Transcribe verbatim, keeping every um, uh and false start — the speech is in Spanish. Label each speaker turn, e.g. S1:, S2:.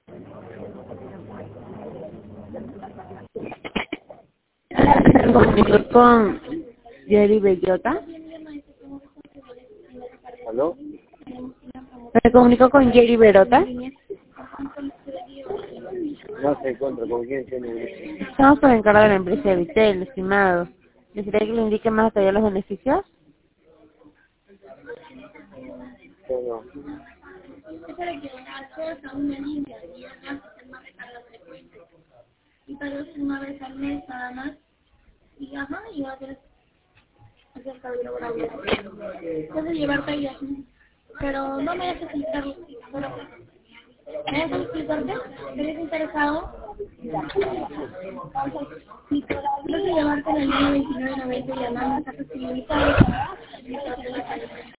S1: Me comunico con Jerry Bellota.
S2: ¿Aló?
S1: Me comunico con Jerry Bellota.
S2: No se encuentra. ¿Con quién tiene?
S1: Estamos por encargo de la empresa de Vitel, estimado. ¿Desearía que le indique más allá los beneficios?
S2: No,
S3: Es para que accedas a una línea y además hacer más recargas frecuentes. Y pagas una vez al mes nada más. Y ajá, y va a hacer hacer cabello laborable. Puedes llevarte ahí así. Pero no me dejes explicarlo. Pero, ¿me dejas explicarte? ¿Eres interesado? Si puedes llevarte la línea veintinueve noventa y llamar mensajes ilimitados.